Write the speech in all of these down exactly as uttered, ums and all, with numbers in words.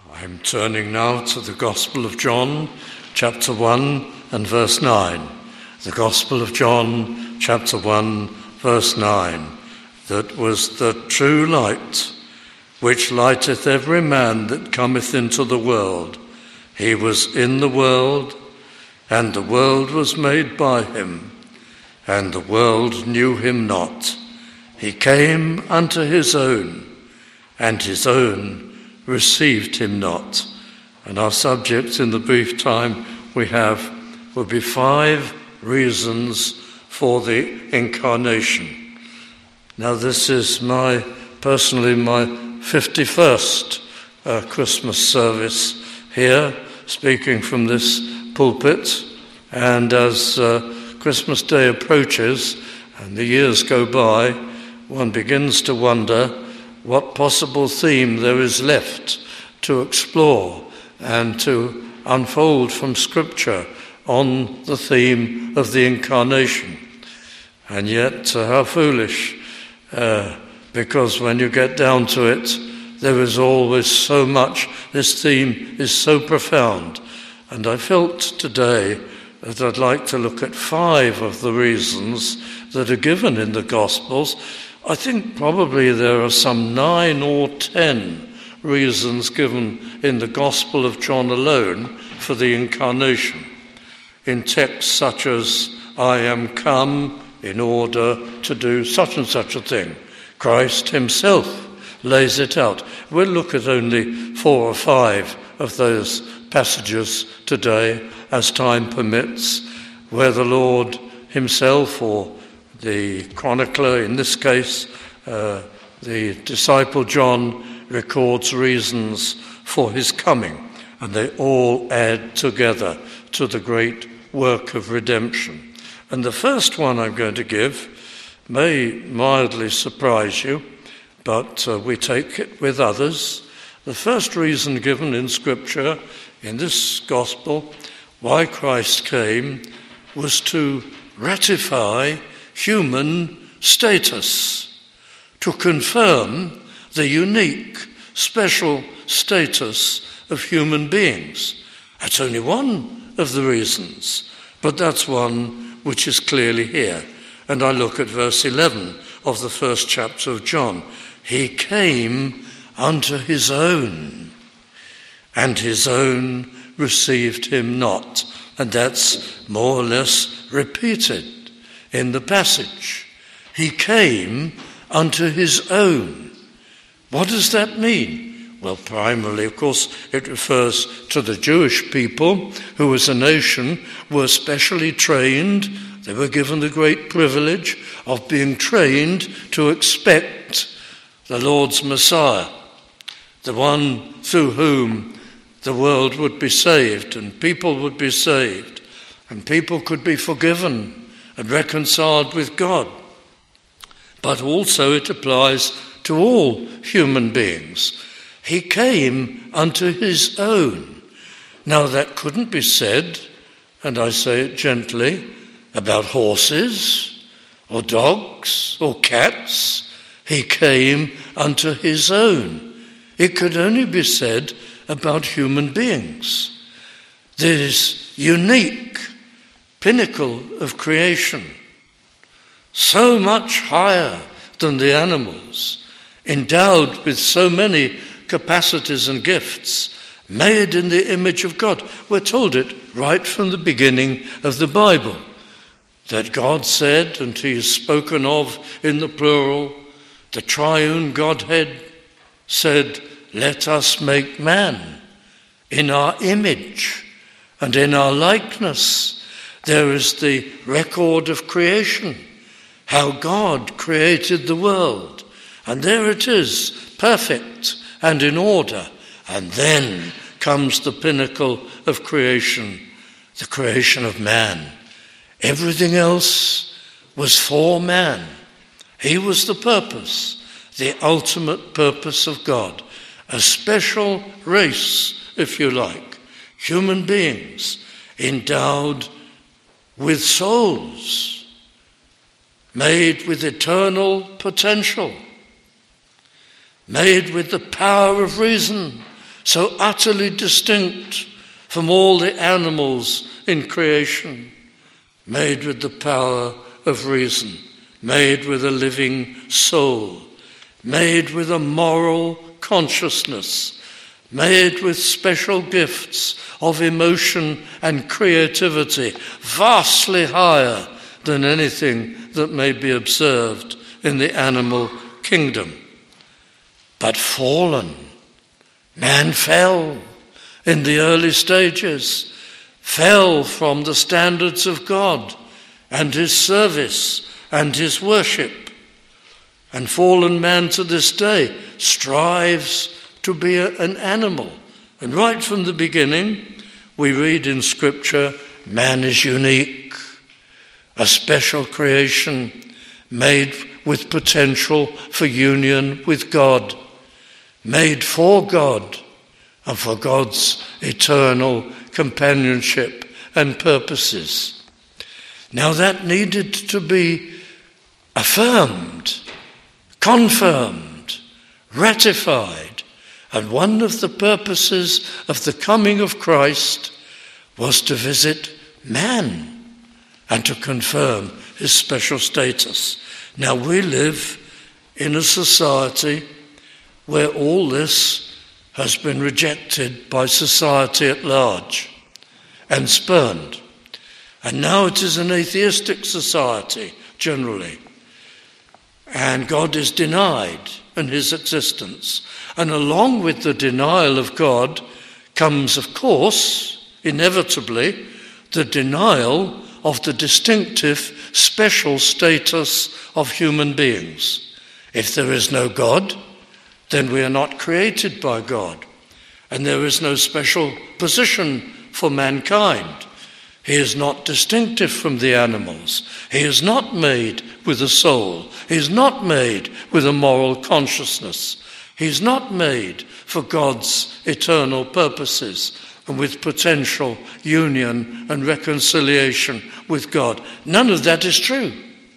I'm turning now to the Gospel of John, chapter one and verse nine. The Gospel of John, chapter one, verse nine. That was the true light, which lighteth every man that cometh into the world. He was in the world, and the world was made by him, and the world knew him not. He came unto his own, and his own received him not. And our subject in the brief time we have will be five reasons for the incarnation. Now this is my, personally, my fifty-first uh, Christmas service here, speaking from this pulpit. And as uh, Christmas Day approaches and the years go by, one begins to wonder what possible theme there is left to explore and to unfold from Scripture on the theme of the Incarnation. And yet, uh, how foolish, uh, because when you get down to it, there is always so much. This theme is so profound. And I felt today that I'd like to look at five of the reasons that are given in the Gospels. I think probably there are some nine or ten reasons given in the Gospel of John alone for the Incarnation, in texts such as, I am come in order to do such and such a thing. Christ himself lays it out. We'll look at only four or five of those passages today, as time permits, where the Lord himself, or the chronicler, in this case, uh, the disciple John, records reasons for his coming, and they all add together to the great work of redemption. And the first one I'm going to give may mildly surprise you, but uh, we take it with others. The first reason given in Scripture, in this Gospel, why Christ came, was to ratify human status, to confirm the unique, special status of human beings. That's only one of the reasons, but that's one which is clearly here. And I look at verse eleven of the first chapter of John. He came unto his own, and his own received him not. And that's more or less repeated in the passage. He came unto his own. What does that mean? Well, primarily, of course, it refers to the Jewish people, who as a nation were specially trained. They were given the great privilege of being trained to expect the Lord's Messiah, the one through whom the world would be saved and people would be saved and people could be forgiven and reconciled with God. But also it applies to all human beings. He came unto his own. Now that couldn't be said, and I say it gently, about horses or dogs or cats. He came unto his own. It could only be said about human beings. This unique pinnacle of creation, so much higher than the animals, endowed with so many capacities and gifts, made in the image of God. We're told it right from the beginning of the Bible, that God said, and he is spoken of in the plural, the triune Godhead said, let us make man in our image and in our likeness. There is the record of creation, how God created the world. And there it is, perfect and in order. And then comes the pinnacle of creation, the creation of man. Everything else was for man. He was the purpose, the ultimate purpose of God. A special race, if you like, human beings endowed with souls, made with eternal potential, made with the power of reason so utterly distinct from all the animals in creation, made with the power of reason, made with a living soul, made with a moral consciousness, made with special gifts of emotion and creativity, vastly higher than anything that may be observed in the animal kingdom. But fallen, man fell in the early stages, fell from the standards of God and his service and his worship. And fallen man to this day strives to be a, an animal. And right from the beginning, we read in Scripture, man is unique, a special creation made with potential for union with God, made for God and for God's eternal companionship and purposes. Now that needed to be affirmed, confirmed, ratified, and one of the purposes of the coming of Christ was to visit man and to confirm his special status. Now we live in a society where all this has been rejected by society at large and spurned. And now it is an atheistic society generally. And God is denied in his existence. And along with the denial of God comes, of course, inevitably, the denial of the distinctive, special status of human beings. If there is no God, then we are not created by God. And there is no special position for mankind. He is not distinctive from the animals. He is not made with a soul. He is not made with a moral consciousness. He is not made for God's eternal purposes and with potential union and reconciliation with God. None of that is true,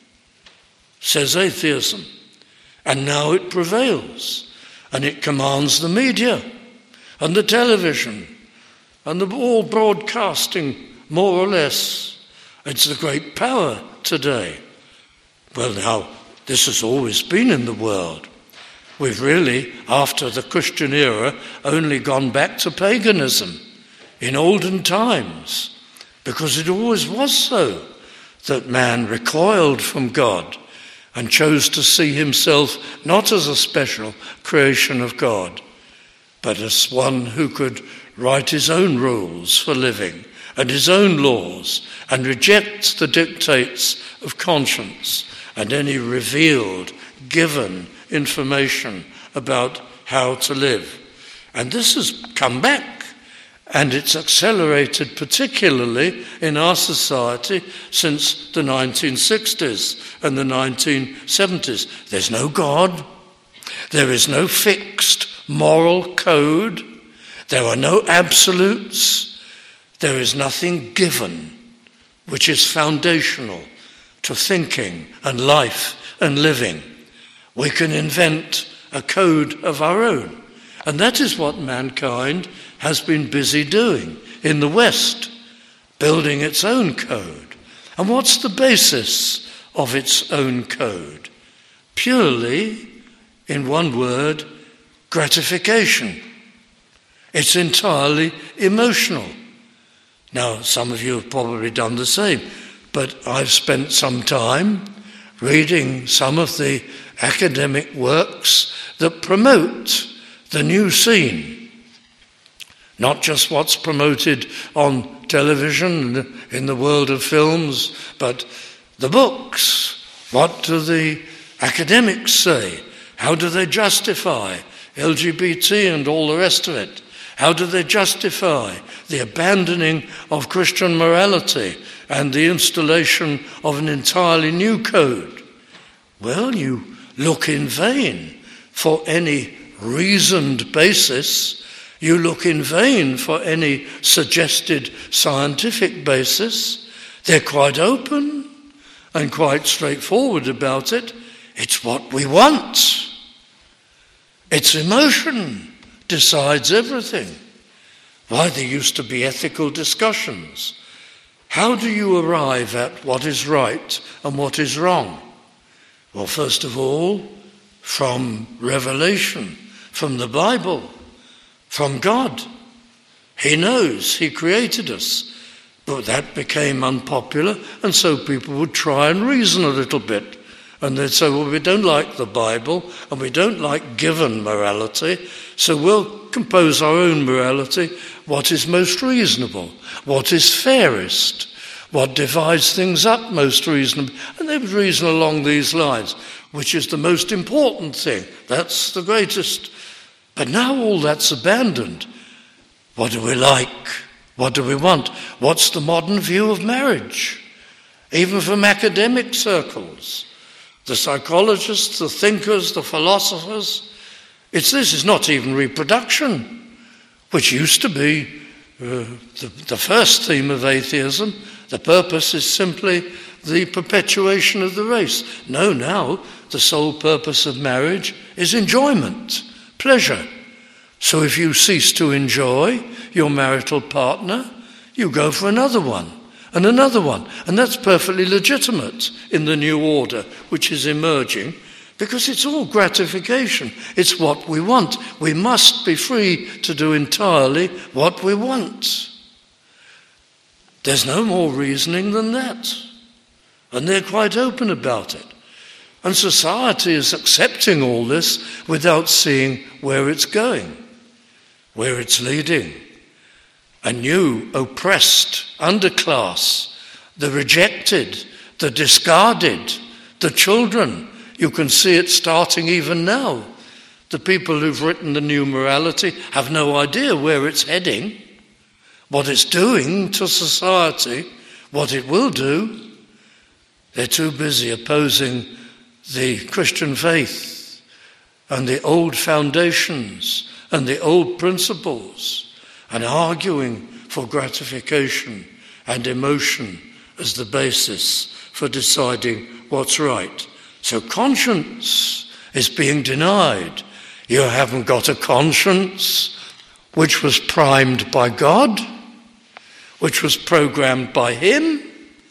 says atheism. And now it prevails, and it commands the media and the television and the all broadcasting, more or less. It's the great power today. Well, now, this has always been in the world. We've really, after the Christian era, only gone back to paganism in olden times, because it always was so that man recoiled from God and chose to see himself not as a special creation of God, but as one who could write his own rules for living and his own laws and reject the dictates of conscience and any revealed, given information about how to live. And this has come back. And it's accelerated particularly in our society since the nineteen sixties and the nineteen seventies. There's no God. There is no fixed moral code. There are no absolutes. There is nothing given which is foundational to thinking and life and living. We can invent a code of our own. And that is what mankind has been busy doing in the West, building its own code. And what's the basis of its own code? Purely, in one word, gratification. It's entirely emotional. Now, some of you have probably done the same, but I've spent some time reading some of the academic works that promote the new scene. Not just what's promoted on television in the world of films, but the books. What do the academics say? How do they justify L G B T and all the rest of it? How do they justify the abandoning of Christian morality and the installation of an entirely new code? Well, you look in vain for any reasoned basis. You look in vain for any suggested scientific basis. They're quite open and quite straightforward about it. It's what we want. It's emotion decides everything. Why, there used to be ethical discussions. How do you arrive at what is right and what is wrong? Well, first of all, from revelation, from the Bible, from God. He knows, he created us. But that became unpopular, and so people would try and reason a little bit. And they'd say, well, we don't like the Bible, and we don't like given morality, so we'll compose our own morality, what is most reasonable, what is fairest, what divides things up most reasonably. And they would reason along these lines, which is the most important thing. That's the greatest. But now all that's abandoned. What do we like? What do we want? What's the modern view of marriage? Even from academic circles, the psychologists, the thinkers, the philosophers, it's this, it's not even reproduction, which used to be uh, the, the first theme of atheism. The purpose is simply the perpetuation of the race. No, now the sole purpose of marriage is enjoyment, pleasure. So if you cease to enjoy your marital partner, you go for another one and another one. And that's perfectly legitimate in the new order which is emerging, because it's all gratification. It's what we want. We must be free to do entirely what we want. There's no more reasoning than that. And they're quite open about it. And society is accepting all this without seeing where it's going, where it's leading. A new oppressed underclass, the rejected, the discarded, the children. You can see it starting even now. The people who've written the new morality have no idea where it's heading, what it's doing to society, what it will do. They're too busy opposing the Christian faith and the old foundations and the old principles and arguing for gratification and emotion as the basis for deciding what's right. So conscience is being denied. You haven't got a conscience which was primed by God, which was programmed by him.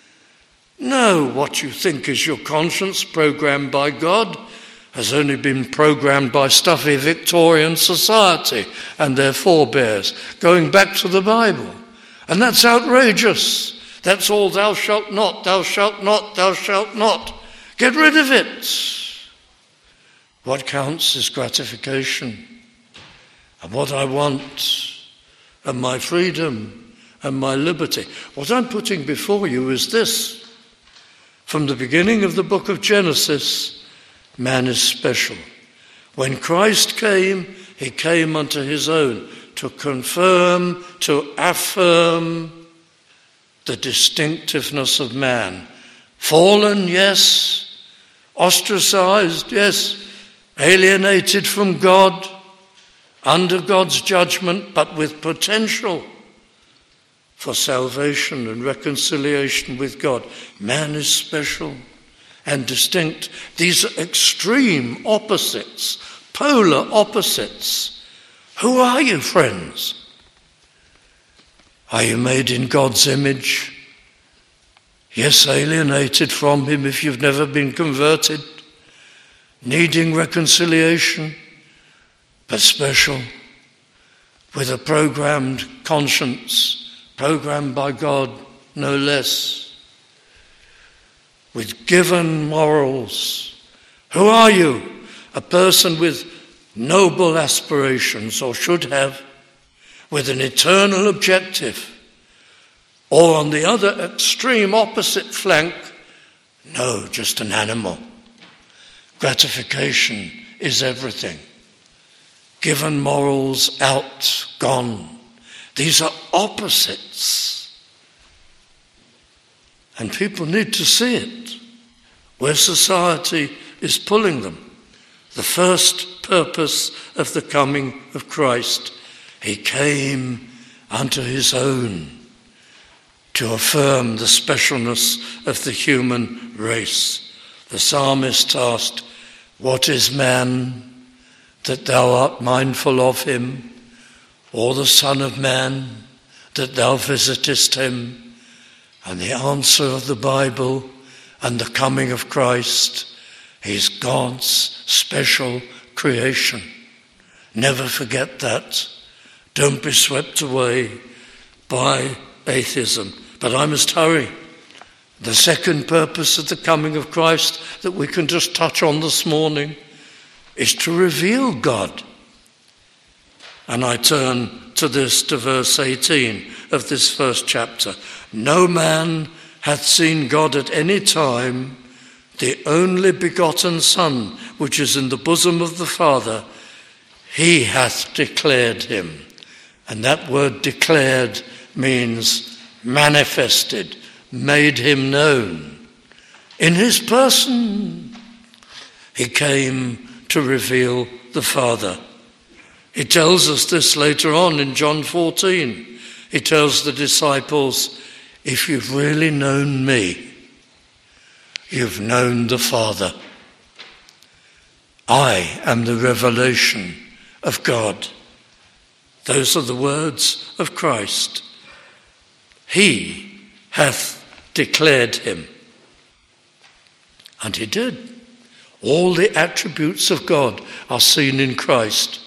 No, what you think is your conscience programmed by God has only been programmed by stuffy Victorian society and their forebears, going back to the Bible. And that's outrageous. That's all thou shalt not, thou shalt not, thou shalt not. Get rid of it. What counts is gratification. And what I want, and my freedom, and my liberty. What I'm putting before you is this. From the beginning of the book of Genesis, man is special. When Christ came, he came unto his own to confirm, to affirm the distinctiveness of man. Fallen, yes. Ostracized, yes. Alienated from God, under God's judgment, but with potential for salvation and reconciliation with God. Man is special and distinct. These are extreme opposites, polar opposites. Who are you, friends? Are you made in God's image? Yes, alienated from him if you've never been converted, needing reconciliation, but special, with a programmed conscience, programmed by God, no less, with given morals. Who are you? A person with noble aspirations, or should have, with an eternal objective. Or on the other extreme opposite flank, no, just an animal. Gratification is everything. Given morals, out, gone. These are opposites. And people need to see it, where society is pulling them. The first purpose of the coming of Christ, he came unto his own to affirm the specialness of the human race. The psalmist asked, what is man that thou art mindful of him, or the Son of Man, that thou visitest him? And the answer of the Bible and the coming of Christ is God's special creation. Never forget that. Don't be swept away by atheism. But I must hurry. The second purpose of the coming of Christ that we can just touch on this morning is to reveal God. And I turn to this, to verse eighteen of this first chapter. No man hath seen God at any time, the only begotten Son, which is in the bosom of the Father, he hath declared him. And that word declared means manifested, made him known. In his person, he came to reveal the Father. He tells us this later on in John fourteen. He tells the disciples, if you've really known me, you've known the Father. I am the revelation of God. Those are the words of Christ. He hath declared him. And he did. All the attributes of God are seen in Christ.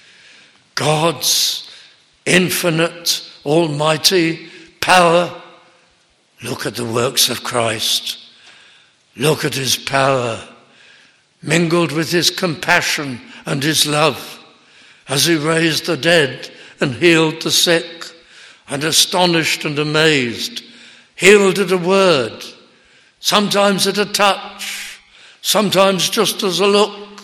God's infinite, almighty power. Look at the works of Christ. Look at his power, mingled with his compassion and his love, as he raised the dead and healed the sick, and astonished and amazed, healed at a word, sometimes at a touch, sometimes just as a look.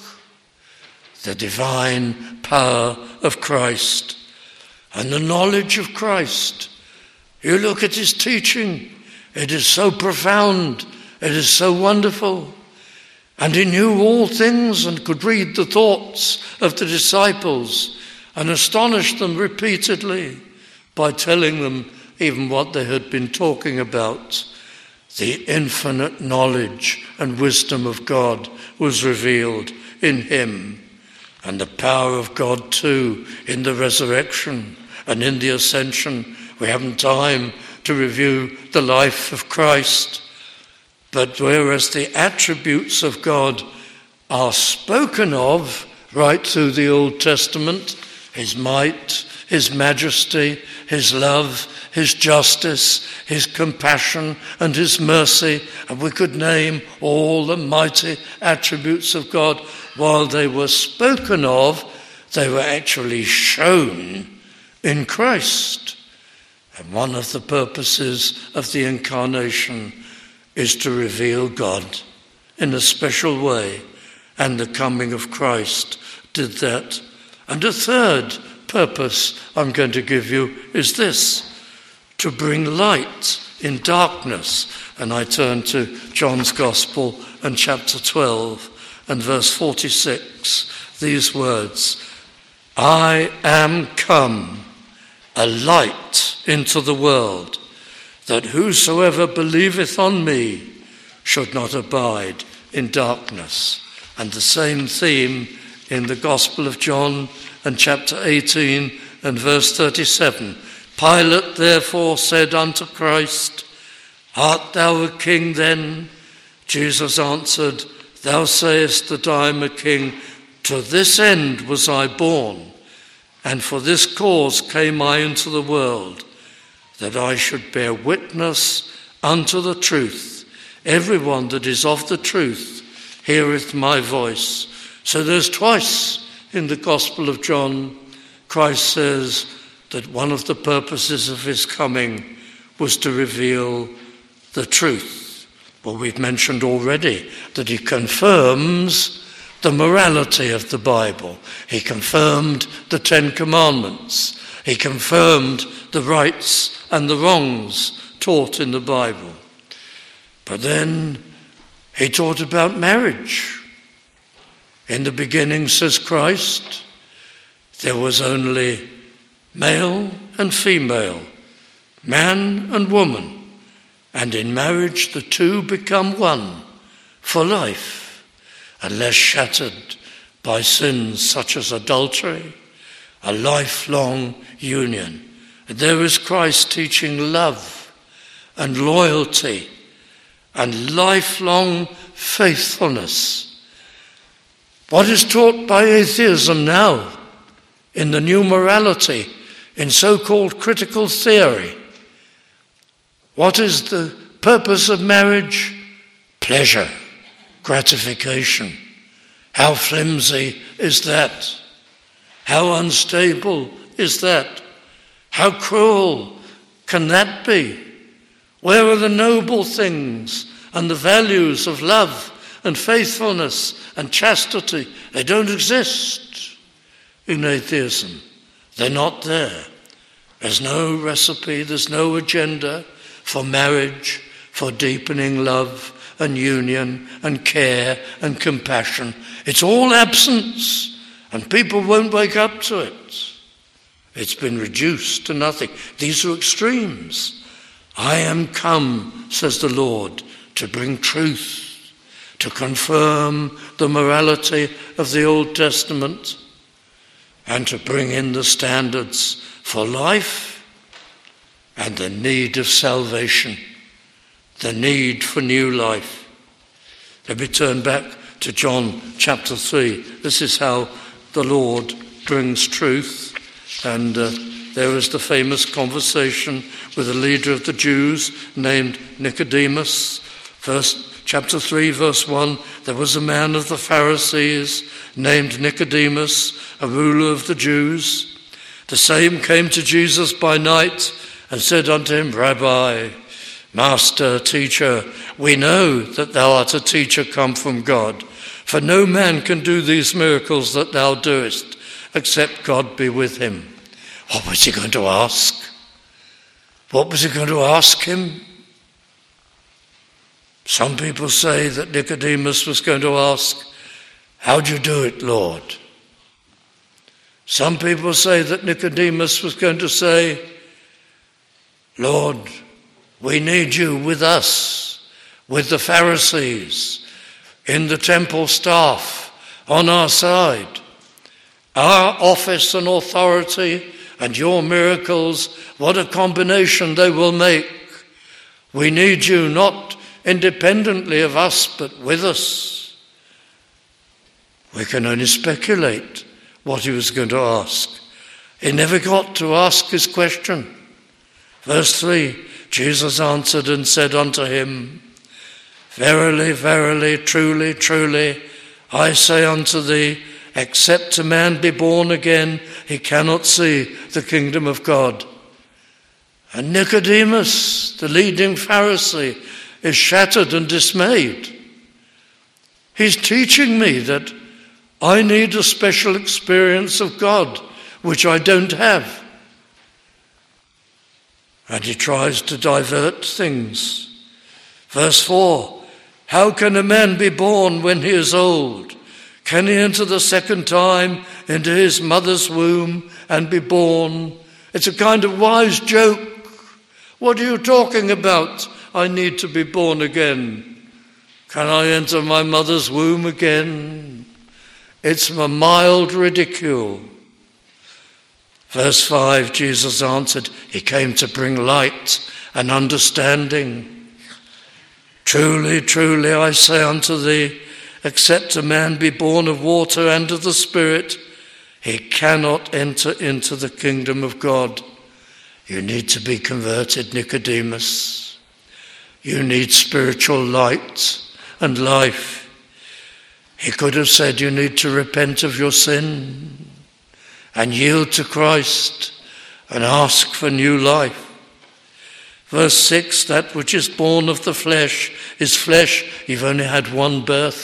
The divine power of Christ and the knowledge of Christ. You look at his teaching, it is so profound, it is so wonderful. And he knew all things and could read the thoughts of the disciples and astonish them repeatedly by telling them even what they had been talking about. The infinite knowledge and wisdom of God was revealed in him, and the power of God too in the resurrection and in the ascension. We haven't time to review the life of Christ, but whereas the attributes of God are spoken of right through the Old Testament, his might, his majesty, his love, his justice, his compassion and his mercy, and we could name all the mighty attributes of God. While they were spoken of, they were actually shown in Christ. And one of the purposes of the incarnation is to reveal God in a special way, and the coming of Christ did that. And a third purpose I'm going to give you is this: to bring light in darkness. And I turn to John's Gospel and chapter twelve and verse forty-six, these words: I am come a light into the world, that whosoever believeth on me should not abide in darkness. And the same theme in the Gospel of John and chapter eighteen and verse thirty-seven. Pilate therefore said unto Christ, Art thou a king then? Jesus answered, Thou sayest that I am a king. To this end was I born, and for this cause came I into the world, that I should bear witness unto the truth. Everyone that is of the truth heareth my voice. So there's twice in the Gospel of John, Christ says that one of the purposes of his coming was to reveal the truth. Well, we've mentioned already that he confirms the morality of the Bible. He confirmed the Ten Commandments. He confirmed the rights and the wrongs taught in the Bible. But then he taught about marriage. In the beginning, says Christ, there was only male and female, man and woman, and in marriage the two become one for life, unless shattered by sins such as adultery, a lifelong union. And there is Christ teaching love and loyalty and lifelong faithfulness. What is taught by atheism now in the new morality, in so-called critical theory? What is the purpose of marriage? Pleasure, gratification. How flimsy is that? How unstable is that? How cruel can that be? Where are the noble things and the values of love and faithfulness and chastity? They don't exist in atheism. They're not there. There's no recipe, there's no agenda for marriage, for deepening love and union and care and compassion. It's all absence, and people won't wake up to it. It's been reduced to nothing. These are extremes. I am come, says the Lord, to bring truth, to confirm the morality of the Old Testament, and to bring in the standards for life and the need of salvation, the need for new life. Let me turn back to John chapter three. This is how the Lord brings truth. And uh, there was the famous conversation with a leader of the Jews named Nicodemus. First, chapter three, verse one, there was a man of the Pharisees named Nicodemus, a ruler of the Jews. The same came to Jesus by night and said unto him, Rabbi, Master, Teacher, we know that thou art a teacher come from God, for no man can do these miracles that thou doest, except God be with him. What was he going to ask? What was he going to ask him? Some people say that Nicodemus was going to ask, how do you do it, Lord? Some people say that Nicodemus was going to say, Lord, we need you with us, with the Pharisees, in the temple staff, on our side. Our office and authority and your miracles, what a combination they will make. We need you not independently of us, but with us. We can only speculate what he was going to ask. He never got to ask his question. Verse three, Jesus answered and said unto him, Verily, verily, truly, truly, I say unto thee, except a man be born again, he cannot see the kingdom of God. And Nicodemus, the leading Pharisee, is shattered and dismayed. He's teaching me that I need a special experience of God, which I don't have. And he tries to divert things. Verse four, how can a man be born when he is old? Can he enter the second time into his mother's womb and be born? It's a kind of wise joke. What are you talking about? I need to be born again. Can I enter my mother's womb again? It's a mild ridicule. Verse five, Jesus answered, he came to bring light and understanding. Truly, truly, I say unto thee, except a man be born of water and of the Spirit, he cannot enter into the kingdom of God. You need to be converted, Nicodemus. You need spiritual light and life. He could have said you need to repent of your sin and yield to Christ and ask for new life. Verse six, that which is born of the flesh is flesh. You've only had one birth.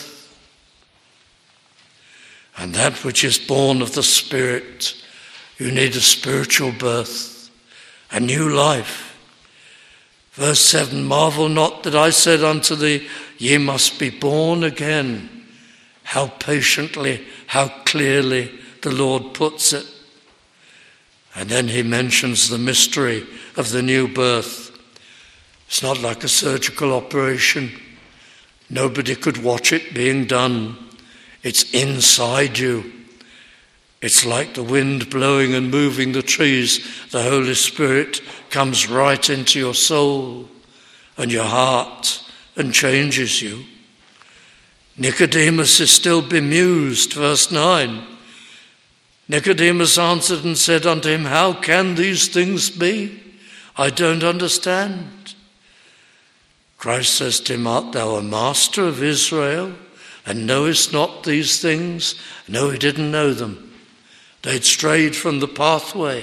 And that which is born of the Spirit, you need a spiritual birth, a new life. Verse seven, marvel not that I said unto thee, ye must be born again. How patiently, how clearly the Lord puts it. And then he mentions the mystery of the new birth. It's not like a surgical operation. Nobody could watch it being done. It's inside you. It's like the wind blowing and moving the trees. The Holy Spirit comes right into your soul and your heart and changes you. Nicodemus is still bemused, verse nine. Nicodemus answered and said unto him, how can these things be? I don't understand. Christ says to him, art thou a master of Israel, and knowest not these things? No, he didn't know them. They'd strayed from the pathway.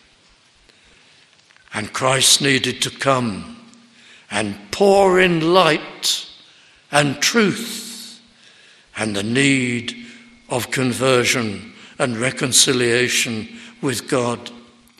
And Christ needed to come and pour in light and truth and the need of conversion and reconciliation with God.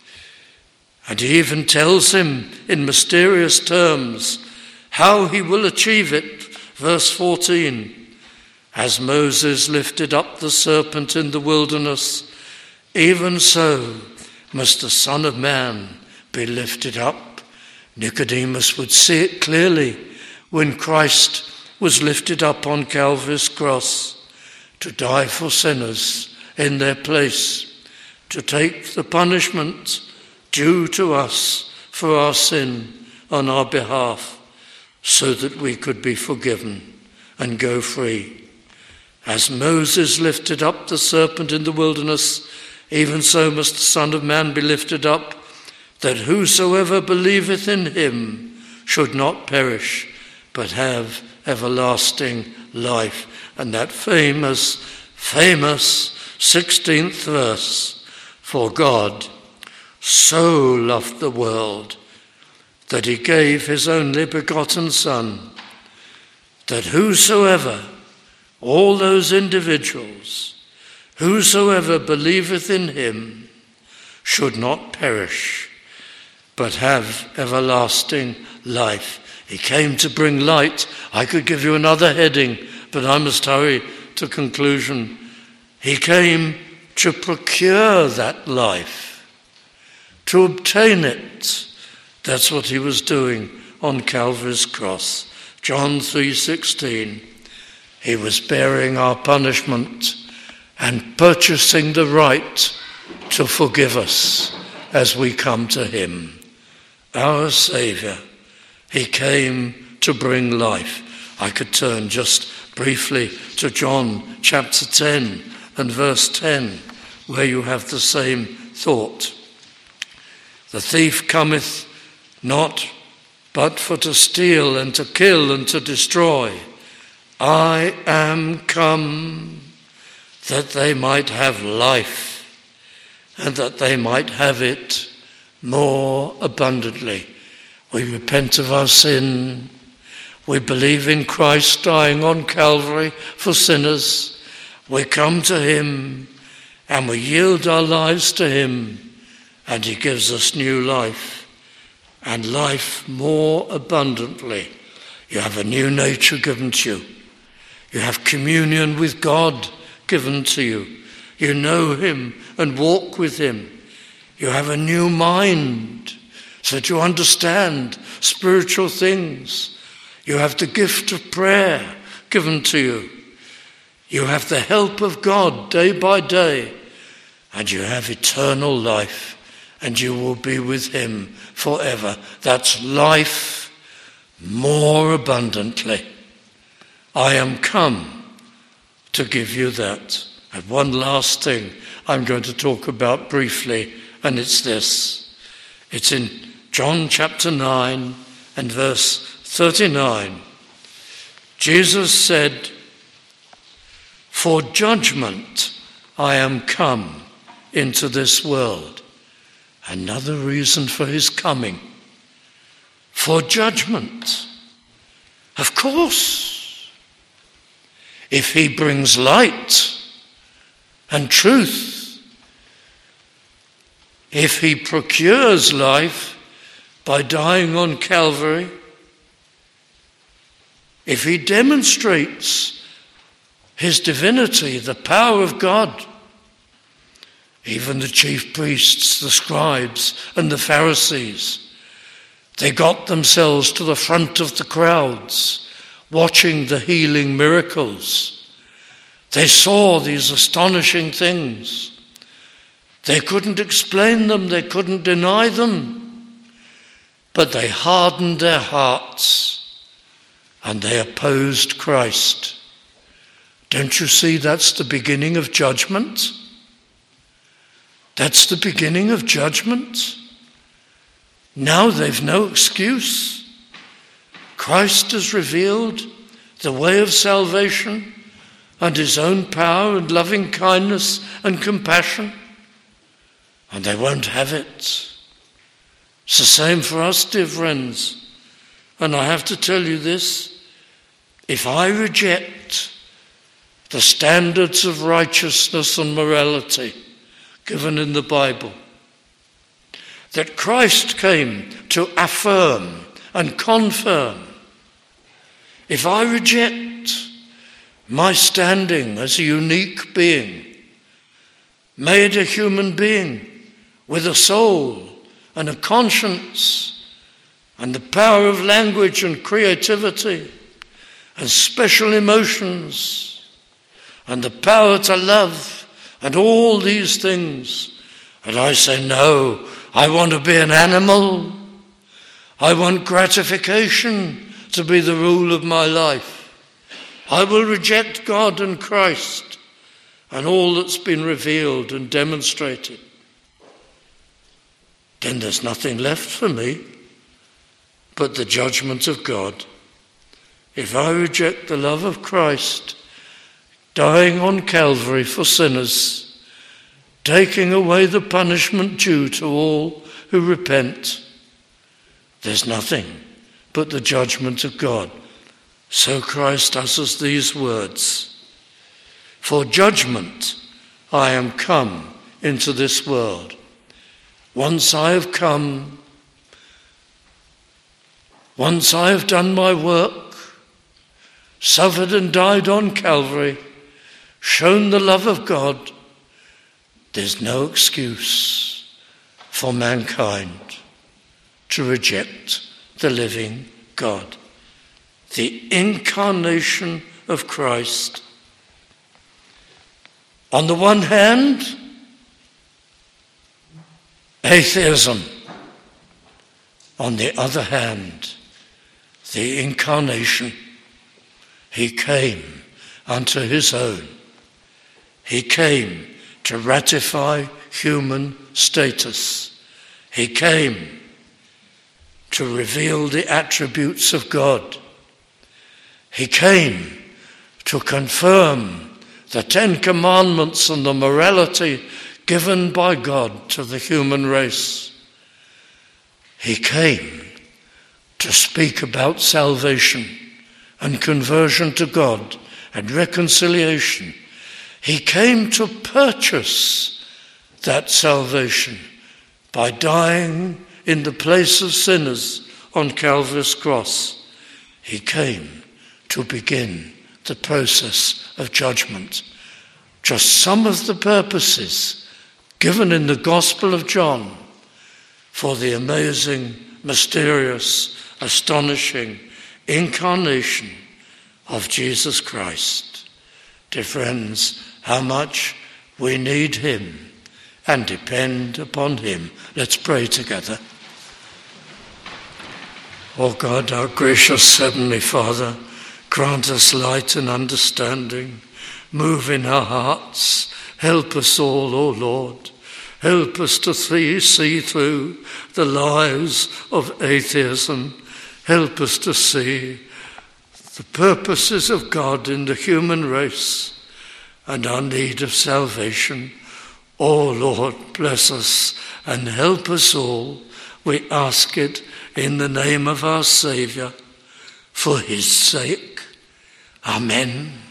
And he even tells him in mysterious terms how he will achieve it. Verse fourteen, as Moses lifted up the serpent in the wilderness, even so must the Son of Man be lifted up. Nicodemus would see it clearly when Christ was lifted up on Calvary's cross to die for sinners in their place, to take the punishment due to us for our sin on our behalf, so that we could be forgiven and go free. As Moses lifted up the serpent in the wilderness, even so must the Son of Man be lifted up, that whosoever believeth in him should not perish, but have everlasting life. And that famous, famous sixteenth verse, for God so loved the world that he gave his only begotten Son, that whosoever, all those individuals, whosoever believeth in him should not perish, but have everlasting life. He came to bring light. I could give you another heading, but I must hurry to conclusion. He came to procure that life, to obtain it. That's what he was doing on Calvary's cross. John three sixteen. He was bearing our punishment and purchasing the right to forgive us as we come to him. Our Saviour, he came to bring life. I could turn just briefly to John chapter ten and verse ten, where you have the same thought. The thief cometh not but for to steal and to kill and to destroy. I am come that they might have life, and that they might have it more abundantly. We repent of our sin. We believe in Christ dying on Calvary for sinners. We come to him and we yield our lives to him, and he gives us new life, and life more abundantly. You have a new nature given to you. You have communion with God given to you. You know him and walk with him. You have a new mind so that you understand spiritual things. You have the gift of prayer given to you. You have the help of God day by day, and you have eternal life, and you will be with him forever. That's life more abundantly. I am come to give you that. And one last thing I'm going to talk about briefly, and it's this. It's in John chapter nine and verse thirty-nine. Jesus said, for judgment I am come into this world. Another reason for his coming. For judgment. Of course. If he brings light and truth, if he procures life by dying on Calvary, if he demonstrates his divinity, the power of God, even the chief priests, the scribes, and the Pharisees, they got themselves to the front of the crowds, watching the healing miracles. They saw these astonishing things. They couldn't explain them, they couldn't deny them, but they hardened their hearts and they opposed Christ. Don't you see that's the beginning of judgment? That's the beginning of judgment. Now they've no excuse. Christ has revealed the way of salvation and his own power and loving kindness and compassion, and they won't have it. It's the same for us, dear friends. And I have to tell you this, if I reject the standards of righteousness and morality given in the Bible, that Christ came to affirm and confirm, if I reject my standing as a unique being, made a human being with a soul and a conscience and the power of language and creativity and special emotions and the power to love and all these things, and I say, no, I want to be an animal. I want gratification to be the rule of my life. I will reject God and Christ and all that's been revealed and demonstrated. Then there's nothing left for me but the judgment of God. If I reject the love of Christ, dying on Calvary for sinners, taking away the punishment due to all who repent, there's nothing but the judgment of God. So Christ utters these words, for judgment I am come into this world. Once I have come, once I have done my work, suffered and died on Calvary, shown the love of God, there's no excuse for mankind to reject the living God. The incarnation of Christ. On the one hand, atheism. On the other hand, the incarnation. He came unto his own. He came to ratify human status. He came to reveal the attributes of God. He came to confirm the Ten Commandments and the morality given by God to the human race. He came to speak about salvation and conversion to God and reconciliation. He came to purchase that salvation by dying in the place of sinners on Calvary's cross. He came to begin the process of judgment. Just some of the purposes given in the Gospel of John for the amazing, mysterious, astonishing incarnation of Jesus Christ. Dear friends, how much we need him and depend upon him. Let's pray together. O God, our gracious Heavenly Father, grant us light and understanding. Move in our hearts. Help us all, O Lord. Help us to see, see through the lies of atheism. Help us to see the purposes of God in the human race and our need of salvation. O Lord, bless us and help us all. We ask it in the name of our Saviour, for his sake. Amen.